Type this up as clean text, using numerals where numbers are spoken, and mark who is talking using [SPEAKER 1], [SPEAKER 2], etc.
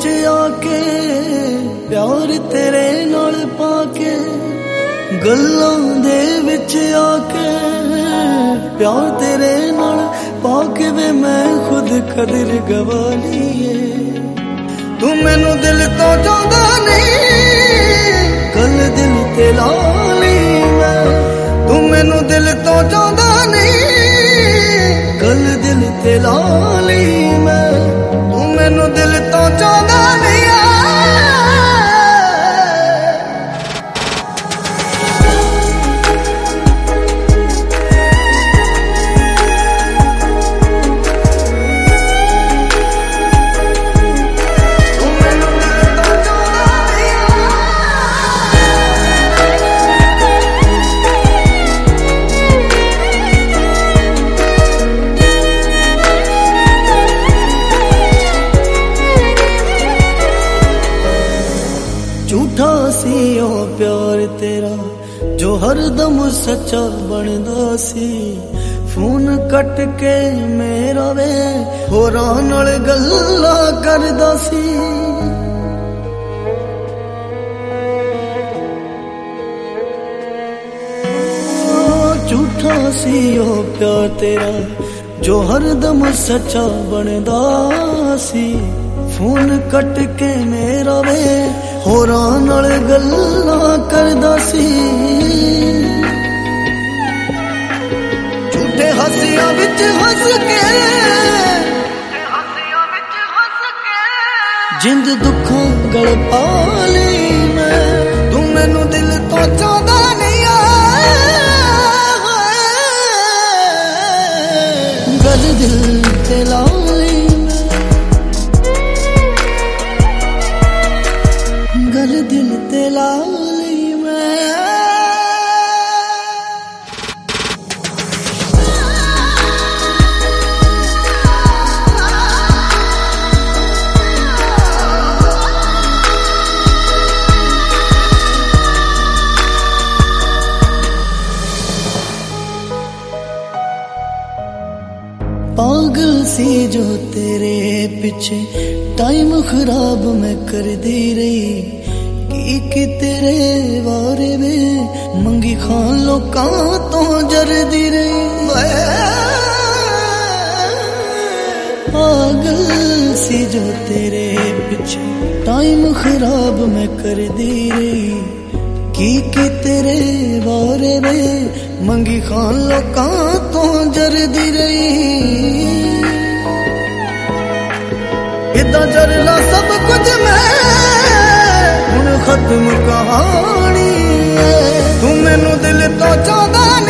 [SPEAKER 1] विच आके प्यार तेरे नाल पाके गल्लां दे विच आके प्यार तेरे नाल पाके वे मैं खुद कदर गवा लीए। तू मैनू दिल तो चाहता नहीं कल दिल ते ला ली मैं। तू मैनू दिल तो चाहता नहीं कल दिल ते ला ली मैं। तू मैनू दिल तो चाहता नहीं झूठा सी ओ प्यार तेरा जो हरदम सच्चा बनदा सी। फोन कट के मेरा वे होरां नाल गल्लां करदा सी। झूठा सी ओ प्यार तेरा जो हरदम सच्चा बनदा सी। फोन कट के मेरा वे होरां नाल गल्लां करदा सी। झूठे हसियां विच हस के जिंद दुखों गल पा ली मैं। तू मैनू दिल तो चाहता नहीं गल दिल ते ला ली गल दिल ते ला ली मैं। पागल सी जो तेरे पीछे टाइम खराब मैं कर दी रही। की तेरे बारे में मंगी खान लोकां तो जरदी रही। पागल सी जो तेरे पीछे टाइम खराब मैं कर दी रही। की तेरे बारे में मंगी खान लोकां तो जरदी रही। इदा जरना सब कुछ मैं हुण खत्म कहानी। तू मैनू दिल तो चाहता